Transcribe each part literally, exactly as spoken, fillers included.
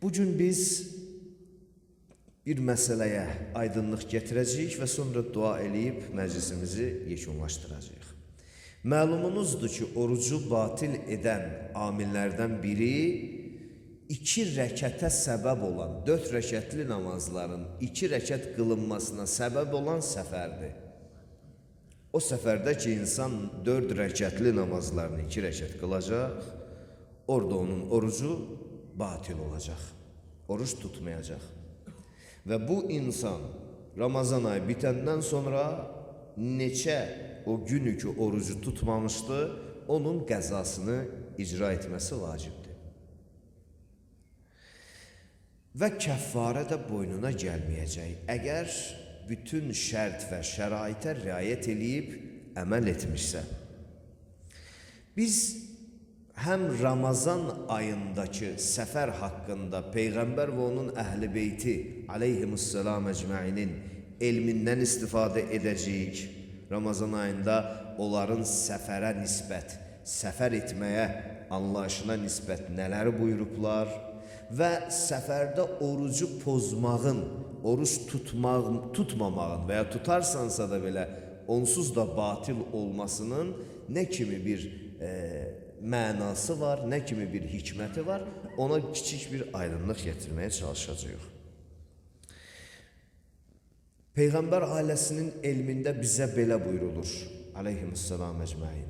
Bugün biz bir məsələyə aydınlıq gətirəcəyik və sonra dua eləyib məclisimizi yekunlaşdıracağıq. Məlumunuzdur ki, orucu batil edən amillərdən biri iki rəkətə səbəb olan, dörd rəkətli namazların iki rəkət qılınmasına səbəb olan səfərdir. O səfərdə ki, insan dörd rəkətli namazlarını iki rəkət qılacaq, orada onun orucu batil olacaq, oruç tutmayacaq. Və bu insan Ramazan ayı bitəndən sonra neçə o günü ki orucu tutmamışdı, onun qəzasını icra etməsi vacibdir. Və kəffarə də boynuna gəlməyəcək, əgər bütün şərt və şəraitə riayət eləyib əməl etmişsə. Biz həm Ramazan ayındakı səfər haqqında Peyğəmbər və onun əhl-i beyti aleyhimussalam əcməinin elmindən istifadə edəcəyik. Ramazan ayında onların səfərə nisbət, səfər etməyə anlayışına nisbət nələri buyurublar və səfərdə orucu pozmağın, oruç tutmaq, tutmamağın və ya tutarsansa da belə onsuz da batil olmasının nə kimi bir e, mənası var, nə kimi bir hikməti var, ona kiçik bir aydınlıq gətirməyə çalışacağıq. Peyğəmbər ailəsinin elmində bizə belə buyurulur, aleyhimussalam əcməin.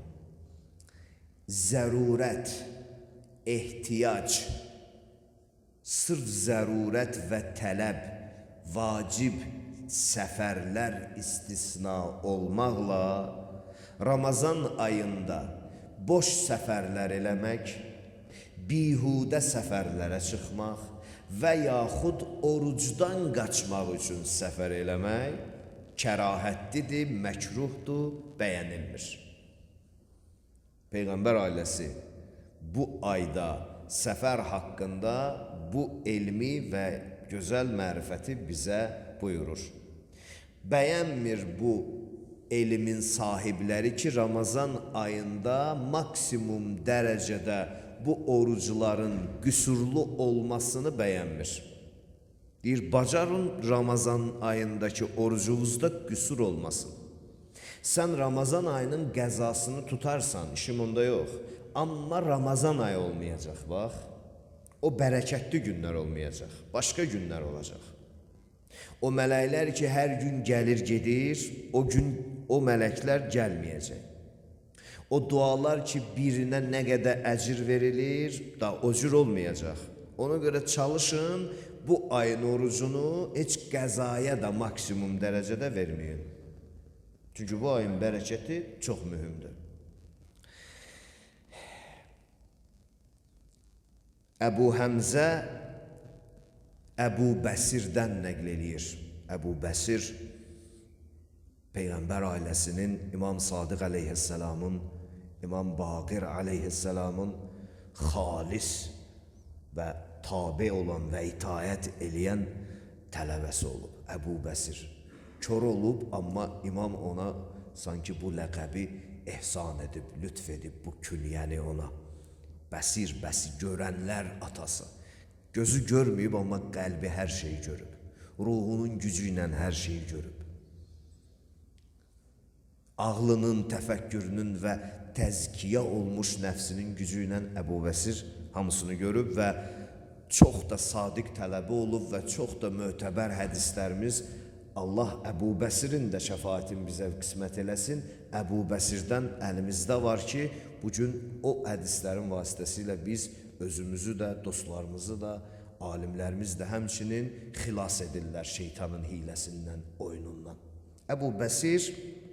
Zərurət, ehtiyac, sırf zərurət və tələb, vacib səfərlər istisna olmaqla Ramazan ayında boş səfərlər eləmək, bihudə səfərlərə çıxmaq və yaxud orucdan qaçmaq üçün səfər eləmək kərahətlidir, məkruhdur, bəyənilmir. Peyğəmbər ailəsi bu ayda səfər haqqında bu elmi və gözəl mərifəti bizə buyurur. Bəyənmir bu elmin sahibləri ki, Ramazan ayında maksimum dərəcədə bu orucuların qüsurlu olmasını bəyənmir. Deyir, bacarın Ramazan ayındakı orucunuzda qüsur olmasın. Sən Ramazan ayının qəzasını tutarsan, işim onda yox. Amma Ramazan ayı olmayacaq, bax. O bərəkətli günlər olmayacaq, başqa günlər olacaq. O mələklər ki, hər gün gəlir, gedir, o gün o mələklər gəlməyəcək. O dualar ki, birinə nə qədər əcir verilir, da o cür olmayacaq. Ona görə çalışın, bu ayın orucunu heç qəzaya da maksimum dərəcədə verməyin. Çünki bu ayın bərəkəti çox mühümdür. Əbu Həmzə Əbu Bəsirdən nəql eləyir. Əbu Bəsir Peyğəmbər ailəsinin İmam Sadiq əleyhissalamın, İmam Baqir əleyhissalamın xalis və tabi olan və itaət eləyən tələbəsi olub. Əbu Bəsir kör olub, amma imam ona sanki bu ləqəbi ehsan edib, lütf edib bu künyəni ona. Bəsir, bəsi, görənlər atası. Gözü görməyib, amma qəlbi hər şeyi görüb. Ruhunun gücü ilə hər şeyi görüb. Ağlının, təfəkkürünün və təzkiyə olmuş nəfsinin gücü ilə Əbu Bəsir hamısını görüb və çox da sadiq tələbi olub və çox da mötəbər hədislərimiz Allah Əbu Bəsirin də şəfaətin bizə qismət eləsin. Əbu Bəsirdən əlimizdə var ki, bugün o hədislərin vasitəsilə biz özümüzü də, dostlarımızı da, alimlərimiz də həmçinin xilas edirlər şeytanın hiləsindən, oyunundan. Əbu Bəsir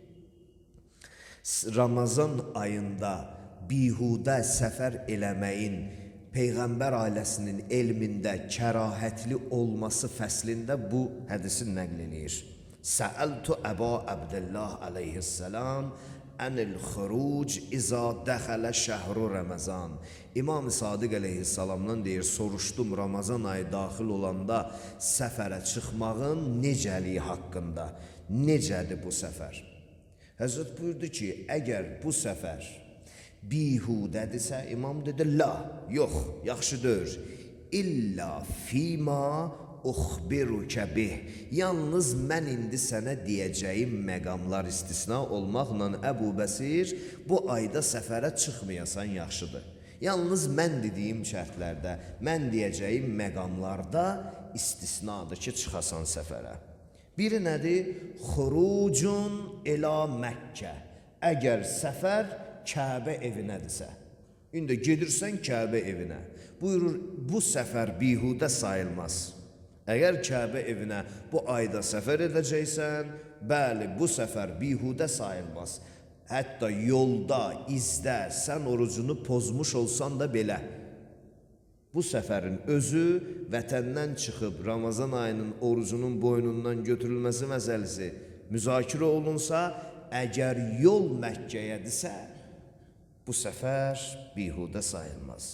Ramazan ayında bihudə səfər eləməyin Peyğəmbər ailəsinin elmində kərahətli olması fəslində bu hədisi nəql eləyir. Səəltu Əba Əbdəllah əleyhissalam ənil xuruc izə dəxələ şəhru Ramazan. İmam Sadiq əleyhissalamdan deyir, soruşdum Ramazan ayı daxil olanda səfərə çıxmağın necəliyi haqqında. Necədir bu səfər? Həzrət buyurdu ki, əgər bu səfər bihudədirsə, imam dedi, la, yox, yaxşı deyir. İlla fima uxbiruke bih. Yalnız mən indi sənə deyəcəyim məqamlar istisna olmaqla Əbu Bəsir bu ayda səfərə çıxmayasan yaxşıdır. Yalnız mən dediyim şərtlərdə, mən deyəcəyim məqamlarda istisnadır ki, çıxasan səfərə. Biri nədir? Xurucun ila Məkkə. Əgər səfər Kəbə evinədirsə, indi gedirsən Kəbə evinə, buyurur, bu səfər bihudə sayılmaz. Əgər Kəbə evinə bu ayda səfər edəcəksən, bəli, bu səfər bihudə sayılmaz. Hətta yolda, izdə sən orucunu pozmuş olsan da belə. Bu səfərin özü vətəndən çıxıb Ramazan ayının orucunun boynundan götürülməsi məsələsi müzakirə olunsa, əgər yol Məkkəyədirsə, bu səfər bihudə sayılmaz.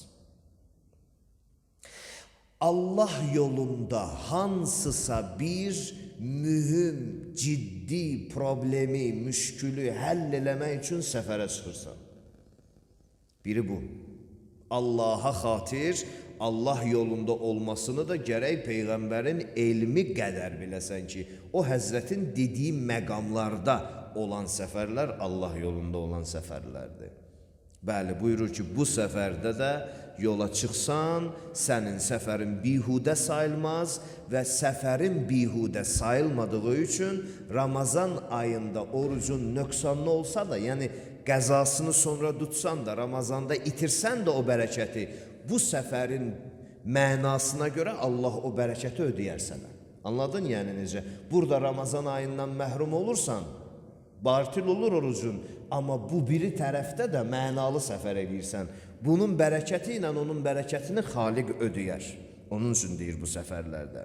Allah yolunda hansısa bir mühüm, ciddi problemi, müşkülü həll eləmək üçün səfərə çıxırsan. Biri bu. Allaha xatir, Allah yolunda olmasını da gərək Peyğəmbərin elmi qədər biləsən ki, o Həzrətin dediyi məqamlarda olan səfərlər Allah yolunda olan səfərlərdir. Bəli, buyurur ki, bu səfərdə də yola çıxsan, sənin səfərin bihudə sayılmaz və səfərin bihudə sayılmadığı üçün Ramazan ayında orucun nöqsanlı olsa da, yəni qəzasını sonra tutsan da, Ramazanda itirsən də o bərəkəti, bu səfərin mənasına görə Allah o bərəkəti ödəyər sənə. Anladın yəni necə? Burada Ramazan ayından məhrum olursan, bartil olur orucun, amma bu biri tərəfdə də mənalı səfər edirsən. Bunun bərəkəti ilə onun bərəkətini Xaliq ödəyər. Onun üçün deyir bu səfərlərdə.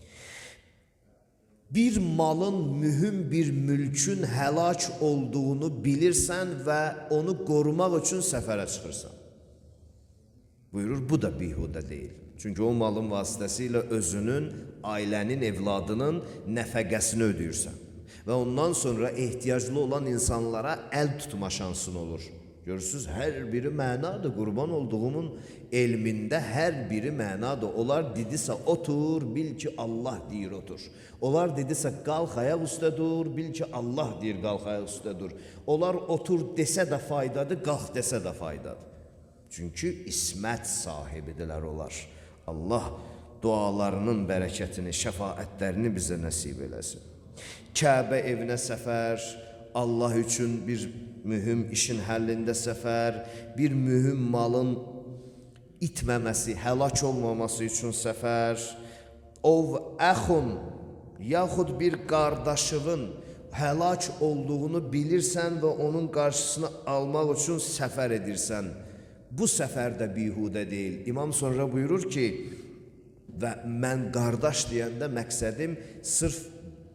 Bir malın, mühüm bir mülkün həlak olduğunu bilirsən və onu qorumaq üçün səfərə çıxırsan. Buyurur, bu da bihudə deyil. Çünki o malın vasitəsilə özünün, ailənin, evladının nəfəqəsini ödəyirsən. Və ondan sonra ehtiyaclı olan insanlara əl tutma şansın olur. Görürsünüz, hər biri mənadır. Qurban olduğumun elmində hər biri mənadır. Onlar dedisə otur, bil ki Allah deyir otur. Onlar dedisə qalx ayaq üstə dur, bil ki Allah deyir qalx ayaq üstə dur. Onlar otur desə də faydadır, qalx desə də faydadır. Çünki ismət sahibidirlər onlar. Allah dualarının bərəkətini, şəfaətlərini bizə nəsib eləsin. Kəbə evinə səfər, Allah üçün bir mühüm işin həllində səfər, bir mühüm malın itməməsi, həlak olmaması üçün səfər, ov əxun, yaxud bir qardaşının həlak olduğunu bilirsən və onun qarşısını almaq üçün səfər edirsən. Bu səfər də bihudə deyil. İmam sonra buyurur ki, və mən qardaş deyəndə məqsədim sırf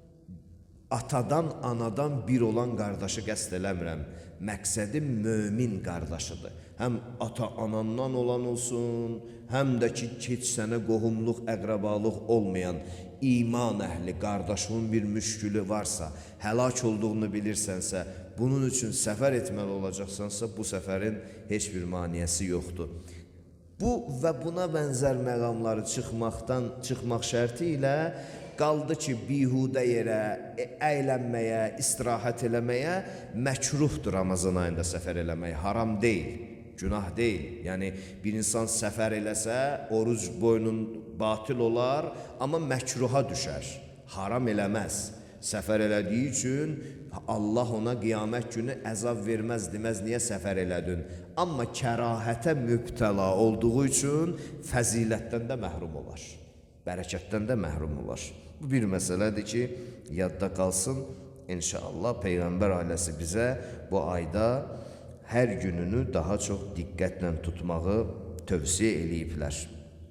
atadan, anadan bir olan qardaşı qəsd eləmirəm. Məqsədim mömin qardaşıdır. Həm ata-anandan olan olsun, həm də ki, heç sənə qohumluq, əqrabalıq olmayan iman əhli qardaşının bir müşkülü varsa, həlak olduğunu bilirsənsə, bunun üçün səfər etməli olacaqsansa, bu səfərin heç bir maniyəsi yoxdur. Bu və buna bənzər məqamları çıxmaqdan, çıxmaq şərti ilə qaldı ki, bihudə yerə, əylənməyə, istirahət eləməyə məkruhdur Ramazan ayında səfər eləmək, haram deyil, günah deyil. Yəni, bir insan səfər eləsə, oruc boynun batil olar, amma məkruha düşər, haram eləməz. Səfər elədiyi üçün Allah ona qiyamət günü əzab verməz, deməz, niyə səfər elədin? Amma kərahətə mübtəla olduğu üçün fəzilətdən də məhrum olar, bərəkətdən də məhrum olar. Bu bir məsələdir ki, yadda qalsın. İnşallah Peyğəmbər ailəsi bizə bu ayda hər gününü daha çox diqqətlə tutmağı tövsiyə eləyiblər.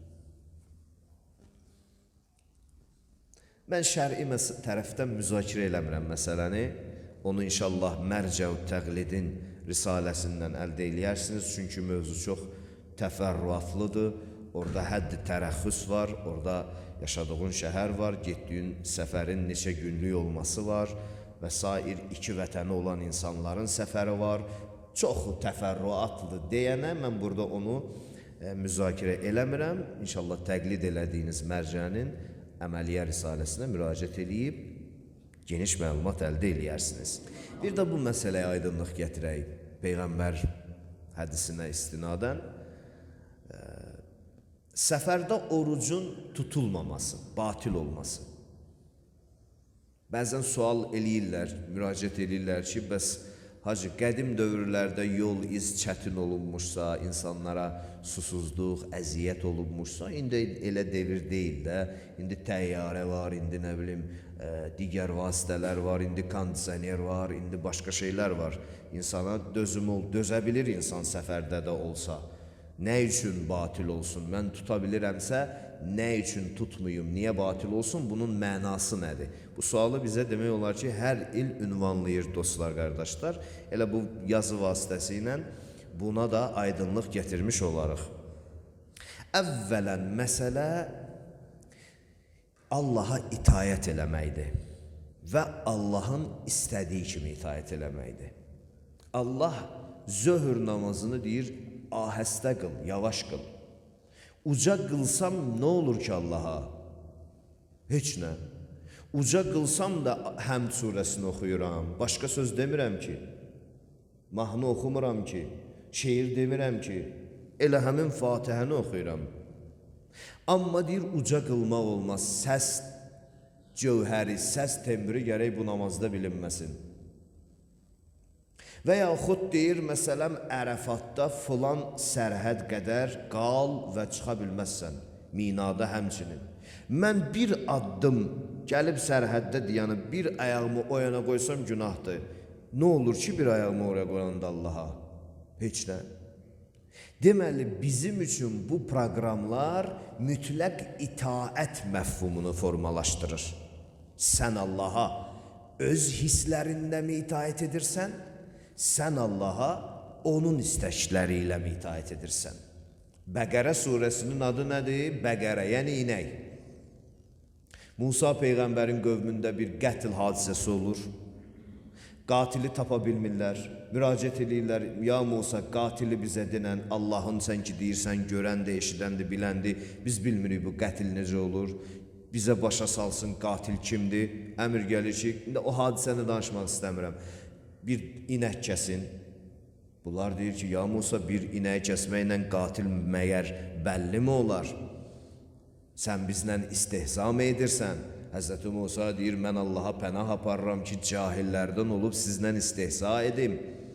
Mən şəri tərəfdən müzakirə eləmirəm məsələni. Onu inşallah Mərcəu Təqlidin risaləsindən əldə eləyərsiniz. Çünki mövzu çox təfərrüatlıdır. Orada həddi tərəxüs var, orada yaşadığın şəhər var, getdiyin səfərin neçə günlük olması var və sair iki vətəni olan insanların səfəri var. Çox təfərrüatlıdır deyənə mən burada onu e, müzakirə eləmirəm. İnşallah təqlid elədiyiniz mərcənin əməliyyə risaləsinə müraciət edib geniş məlumat əldə eləyərsiniz. Bir də bu məsələyə aydınlıq gətirək. Peyğəmbər hədisinə istinadən e, səfərdə orucun tutulmaması, batil olması. Bəzən sual eləyirlər, müraciət eləyirlər ki, bəs hacı, qədim dövrlərdə yol iz çətin olunmuşsa, insanlara susuzluq, əziyyət olunmuşsa, indi elə devir deyil də, indi təyyarə var, indi nə bilim, ə, digər vasitələr var, indi kondisioner var, indi başqa şeylər var. İnsana dözüm ol, dözə bilir insan səfərdə də olsa. Nə üçün batil olsun? Mən tuta bilirəmsə, nə üçün tutmayım, niyə batil olsun? Bunun mənası nədir? Bu sualı bizə demək olar ki, hər il ünvanlayır dostlar, qardaşlar. Elə bu yazı vasitəsilə buna da aydınlıq gətirmiş olarıq. Əvvələn məsələ Allaha itayət eləməkdir və Allahın istədiyi kimi itayət eləməkdir. Allah zöhr namazını deyir, ahəstə qıl, yavaş qıl. Uca qılsam nə olur ki Allaha? Heç nə. Uca qılsam da Həmd surəsini oxuyuram. Başqa söz demirəm ki. Mahnı oxumuram ki. Şeir demirəm ki. Elə həmin Fatihəni oxuyuram. Amma deyir, uca qılmaq olmaz. Səs cövhəri, səs tembri gərək bu namazda bilinməsin. Və yaxud deyir, məsələn, Ərəfatda filan sərhəd qədər qal və çıxa bilməzsən. Minada həmçinin. Mən bir addım gəlib sərhəddə dayanıb bir ayağımı o yana qoysam günahdır. Nə olur ki, bir ayağımı oraya qoyanda Allaha? Heç nə. Deməli, bizim üçün bu proqramlar mütləq itaət məfhumunu formalaşdırır. Sən Allaha öz hisslərində mi itaət edirsən? Sən Allaha onun istəkləri ilə mi itaət edirsən? Bəqərə surəsinin adı nədir? Bəqərə, yəni inək. Musa Peyğəmbərin qövmündə bir qətl hadisəsi olur. Qatili tapa bilmirlər. Müraciət edirlər, ya Musa, qatili bizə denən, Allahın sən ki deyirsən, görəndi, eşidəndi, biləndi. Biz bilmirik bu qətil necə olur. Bizə başa salsın, qatil kimdir? Əmr gəlir ki, indi o hadisəni danışmaq istəmirəm. Bir inək kəsin. Bunlar deyir ki, ya Musa, bir inək kəsməklə qatil məyər bəlli mi olar? Sən bizlə istehza mı edirsən? Həzrəti Musa deyir, mən Allaha pənah aparıram ki, cahillərdən olub sizlə istehza edim.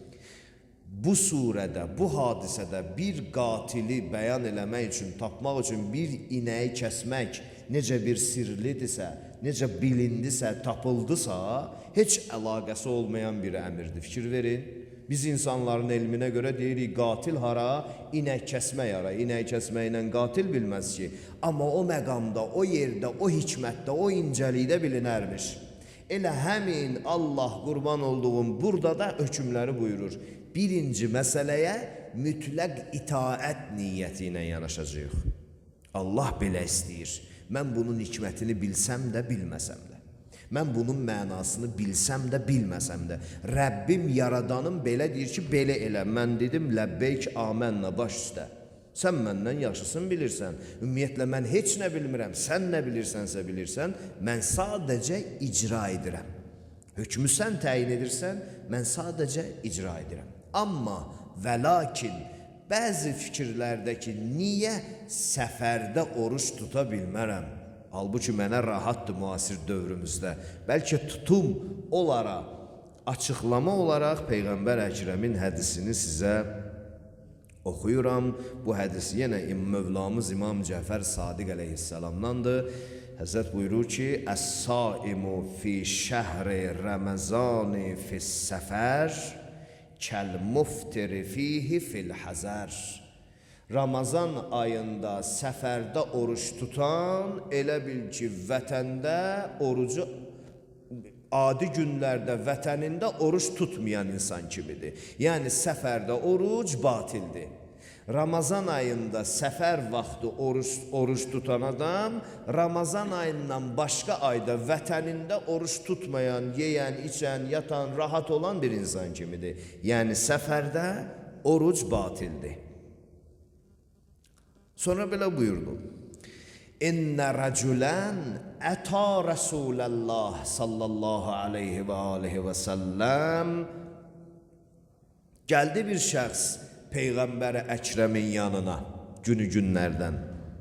Bu surədə, bu hadisədə bir qatili bəyan eləmək üçün, tapmaq üçün bir inəyi kəsmək necə bir sirlidirsə, necə bilindisə, tapıldısa, heç əlaqəsi olmayan bir əmirdir. Fikir verin. Biz insanların elminə görə deyirik, qatil hara, inək kəsmək hara. İnək kəsməklə qatil bilməz ki. Amma o məqamda, o yerdə, o hikmətdə, o incəlikdə bilinərmiş. Elə həmin Allah qurban olduğum burada da hökmləri buyurur. Birinci məsələyə mütləq itaət niyyəti ilə yanaşacağıq. Allah belə istəyir. Mən bunun hikmətini bilsəm də, bilməsəm də. Mən bunun mənasını bilsəm də, bilməsəm də. Rəbbim, yaradanım belə deyir ki, belə elə. Mən dedim, ləbbeyk, amənlə, baş üstə. Sən məndən yaxşısın bilirsən. Ümumiyyətlə, mən heç nə bilmirəm. Sən nə bilirsənsə bilirsən. Mən sadəcə icra edirəm. Hökmü sən təyin edirsən, mən sadəcə icra edirəm. Amma və lakin bəzi fikirlərdəki niyə səfərdə oruç tuta bilmərəm? Halbuki mənə rahatdır müasir dövrümüzdə. Bəlkə tutum olara, açıqlama olaraq Peyğəmbər Əkrəmin hədisini sizə oxuyuram. Bu hədis yenə Mövlamız İmam Cəfər Sadiq əleyhissalamdandır. Həzrət buyurur ki, Əs-saimu fi şəhri Ramazani fis-səfər kəl-muftiri fihi fil-həzər. Ramazan ayında səfərdə oruç tutan elə bil ki, vətəndə orucu, adi günlərdə vətənində oruç tutmayan insan kimidir. Yəni səfərdə oruc batildir. Ramazan ayında səfər vaxtı oruç, oruç tutan adam, Ramazan ayından başqa ayda vətənində oruç tutmayan, yeyən, içən, yatan, rahat olan bir insan kimidir. Yəni səfərdə oruc batildir. Sonra belə buyurdu. İnne raculan ata Resulallah sallallahu aleyhi ve aleyhi ve sellem. Gəldi bir şəxs Peyğəmbər Əkrəmin yanına günü günlərdən.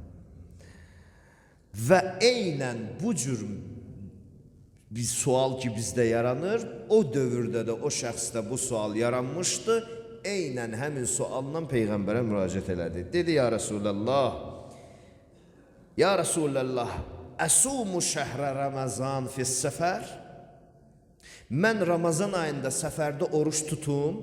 Və eynən bu cür bir sual ki bizdə yaranır, o dövrdə də o şəxsdə bu sual yaranmışdı. Eynən həmin sualdan Peyğəmbərə müraciət elədi. Dedi, ya Resulallah, ya Resulallah, əsumu şəhrə Ramazan fis-səfər? Mən Ramazan ayında səfərdə oruç tutum.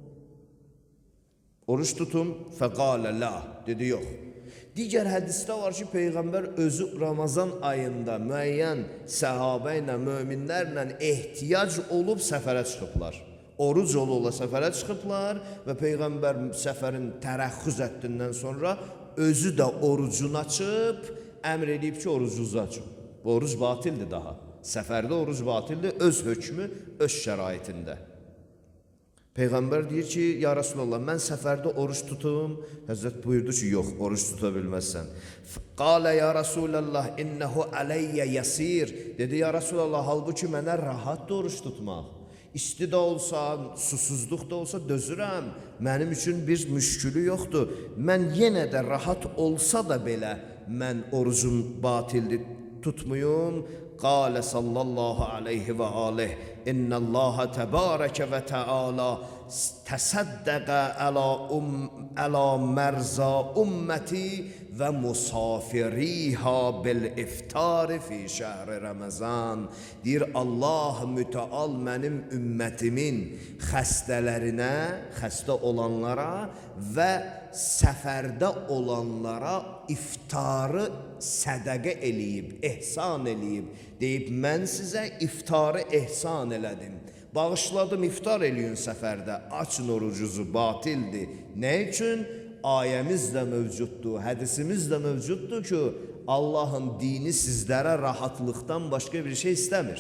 Oruç tutum, fəqalə la, dedi, yox. Digər hədisdə var ki, Peyğəmbər özü Ramazan ayında müəyyən səhabə ilə, möminlərlə ehtiyac olub səfərə çıxıblar. Oruc ola səfərə çıxıblar və Peyğəmbər səfərin tərəxxüz etdindən sonra özü də orucunu açıb, əmr edib ki, orucunuzu açın. Bu oruc batildir daha. Səfərdə oruc batildir, öz hökmü, öz şəraitində. Peyğəmbər deyir ki, ya Resulallah, mən səfərdə oruç tutum. Həzrət buyurdu ki, yox, oruç tuta bilməzsən. Qalə ya Resulallah, innehu aleyyə yasir. Dedi, ya Resulallah, halbuki mənə rahatdır oruç tutmaq. İsti də olsa, susuzluq da olsa dözürəm. Mənim üçün bir müşkülü yoxdur. Mən yenə də rahat olsa da belə, mən orucum batildir, tutmuyum. Qale sallallahu aleyhi ve aleyh, innallaha tebareke ve teala təsəddəqə əla, um, əla mərza ümmeti və musafiriha bil iftari fi şəhri Ramazan. Deyir, Allah müteal mənim ümmetimin xəstələrinə, xəstə olanlara və səfərdə olanlara iftarı sədəqə eləyib, ehsan eləyib. Deyib, mən sizə iftarı ehsan elədim. Bağışladım, iftar eləyin səfərdə, açın orucuzu, batildir. Nə üçün? Ayəmiz də mövcuddur, hədisimiz də mövcuddur ki, Allahın dini sizlərə rahatlıqdan başqa bir şey istəmir.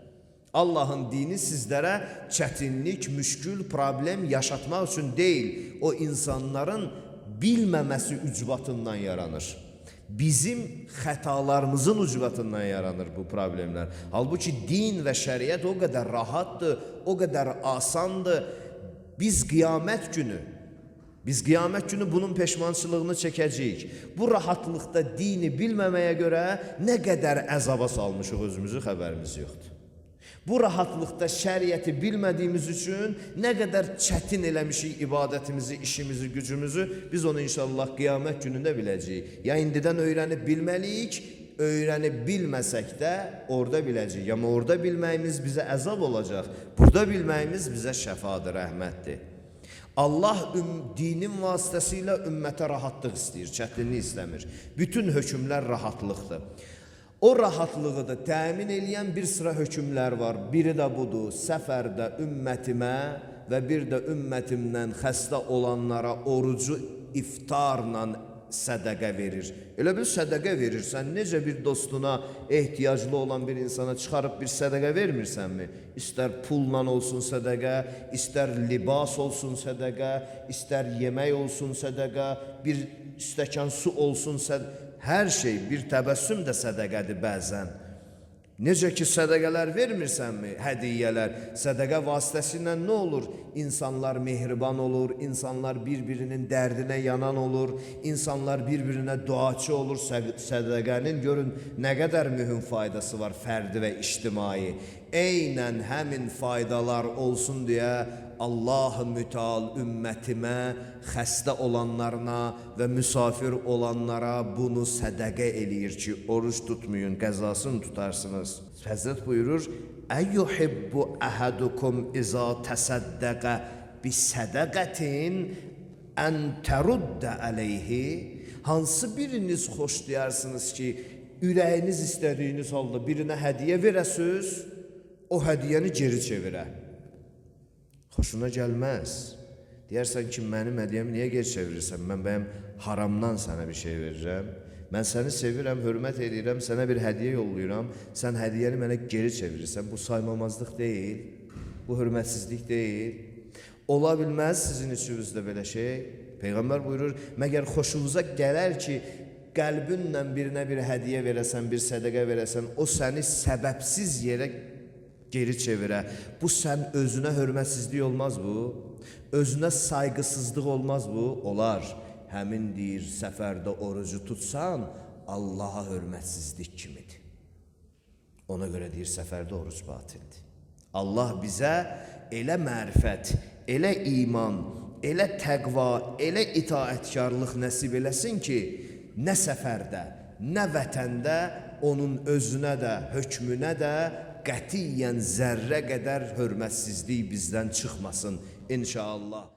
Allahın dini sizlərə çətinlik, müşkül, problem yaşatmaq üçün deyil, o insanların bilməməsi ucbatından yaranır. Bizim xətalarımızın ucbatından yaranır bu problemlər. Halbuki din və şəriət o qədər rahatdır, o qədər asandır. Biz qiyamət günü, biz qiyamət günü bunun peşmançılığını çəkəcəyik. Bu rahatlıqda dini bilməməyə görə nə qədər əzaba salmışıq özümüzü, xəbərimiz yoxdur. Bu rahatlıqda şəriəti bilmədiyimiz üçün nə qədər çətin eləmişik ibadətimizi, işimizi, gücümüzü, biz onu inşallah qiyamət günündə biləcəyik. Ya indidən öyrənib bilməliyik, öyrənib bilməsək də orada biləcəyik. Amma orada bilməyimiz bizə əzab olacaq, burada bilməyimiz bizə şəfadır, rəhmətdir. Allah dinin vasitəsilə ümmətə rahatlıq istəyir, çətinlik istəmir. Bütün hökmlər rahatlıqdır. O rahatlığı da təmin eləyən bir sıra hökmlər var. Biri də budur, səfərdə ümmətimə və bir də ümmətimdən xəstə olanlara orucu iftarla sədəqə verir. Elə bir sədəqə verirsən, necə bir dostuna, ehtiyaclı olan bir insana çıxarıb bir sədəqə vermirsənmi? İstər pulla olsun sədəqə, istər libas olsun sədəqə, istər yemək olsun sədəqə, bir stəkan su olsun sədəqə. Hər şey, bir təbəssüm də sədəqədir bəzən. Necə ki, sədəqələr vermirsənmi, hədiyyələr, sədəqə vasitəsilə nə olur? İnsanlar mehriban olur, insanlar bir-birinin dərdinə yanan olur, insanlar bir-birinə duaçı olur. Sədəqənin görün nə qədər mühüm faydası var fərdi və ictimai. Eynən həmin faydalar olsun deyə Allah-ı Müteal ümmətimə, xəstə olanlarına və müsafir olanlara bunu sədəqə eləyir ki, oruç tutmayın, qəzasını tutarsınız. Həzrət buyurur, Əyyuhibbu əhədukum izə təsəddəqə bisədəqətin ən təruddə əleyhi. Hansı biriniz xoşlayarsınız ki, ürəyiniz istədiyiniz halda birinə hədiyə verəsiz, o hədiyəni geri çevirə. Xoşuna gəlməz. Deyərsən ki, mənim hədiyəmi niyə geri çevirirsən? Mən bəyəm haramdan sənə bir şey verirəm. Mən səni sevirəm, hörmət edirəm, sənə bir hədiyə yollayıram. Sən hədiyəni mənə geri çevirirsən. Bu saymamazlıq deyil, bu hörmətsizlik deyil. Ola bilməz sizin içinizdə belə şey. Peyğəmbər buyurur, məgər xoşunuza gələr ki, qəlbinlə birinə bir hədiyyə verəsən, bir sədəqə verəsən, o səni səbəbsiz yerə geri çevirə. Bu sən özünə hörmətsizlik olmaz bu? Özünə sayğısızlıq olmaz bu? Olar. Həmin deyir, səfərdə orucu tutsan, Allaha hörmətsizlik kimidir. Ona görə deyir, səfərdə oruc batildir. Allah bizə elə mərifət, elə iman, elə təqva, elə itaətkarlıq nəsib eləsin ki, nə səfərdə, nə vətəndə onun özünə də, hökmünə də qətiyyən zərrə qədər hörmətsizlik bizdən çıxmasın inşallah.